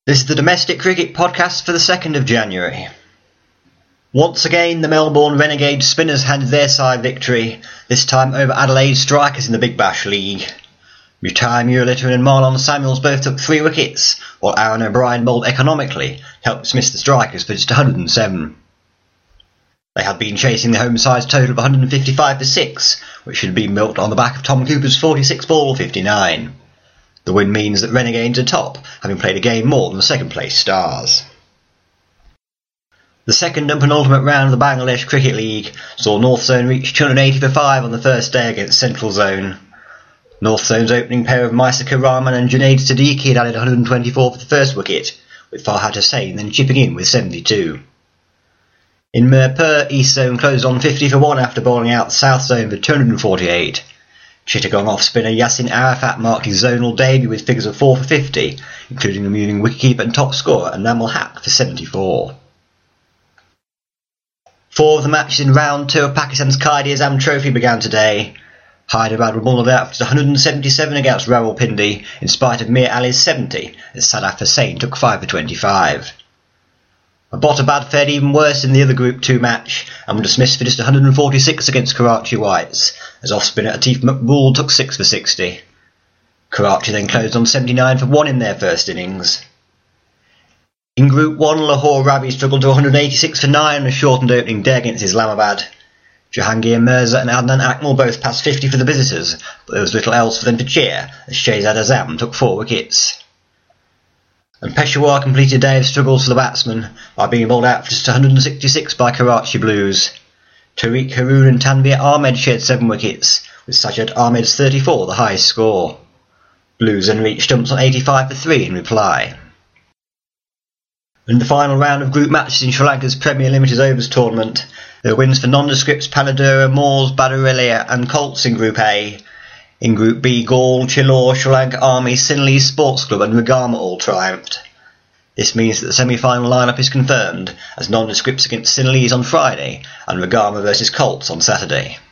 This is the Domestic Cricket Podcast for the 2nd of January. Once again, the Melbourne Renegade spinners handed their side victory, this time over Adelaide Strikers in the Big Bash League. Mutai Muralitharan and Marlon Samuels both took 3 wickets, while Aaron O'Brien bowled economically to help dismiss the Strikers for just 107. They had been chasing the home side's total of 155 for 6, which had been milked on the back of Tom Cooper's 46 ball 59. The win means that Renegades are top, having played a game more than the second place Stars. The second and penultimate round of the Bangladesh Cricket League saw North Zone reach 280 for 5 on the first day against Central Zone. North Zone's opening pair of Maisaka Rahman and Junaid Siddiqui had added 124 for the first wicket, with Farhad Hussain then chipping in with 72. In Mirpur, East Zone closed on 50 for 1 after bowling out South Zone for 248. Chittagong off-spinner Yasin Arafat marked his zonal debut with figures of 4 for 50, including removing wicketkeeper and top scorer Namal Haq for 74. 4 of the matches in round 2 of Pakistan's Quaid-e-Azam Trophy began today. Hyderabad were bowled out for just 177 against Rawalpindi in spite of Mir Ali's 70, as Sadaf Hussain took 5 for 25. Abbottabad fared even worse in the other Group 2 match and were dismissed for just 146 against Karachi Whites, as off-spinner Atif Maqbool took 6 for 60. Karachi then closed on 79 for 1 in their first innings. In Group 1, Lahore Ravi struggled to 186 for 9 on a shortened opening day against Islamabad. Jahangir Mirza and Adnan Akmal both passed 50 for the visitors, but there was little else for them to cheer, as Shehzad Azam took 4 wickets. And Peshawar completed a day of struggles for the batsmen by being bowled out for just 166 by Karachi Blues. Tariq Haroon and Tanveer Ahmed shared 7 wickets, with Sajjad Ahmed's 34 the highest score. Blues then reached stumps on 85 for 3 in reply. In the final round of group matches in Sri Lanka's Premier Limited Overs tournament, there were wins for nondescripts Panadura, Moors, Badurelia and Colts in Group A. In Group B, Gaul, Chilor, Sri Lanka Army, Sinhalese Sports Club and Regama all triumphed. This means that the semi-final lineup is confirmed, as nondescripts against Sinhalese on Friday and Regama versus Colts on Saturday.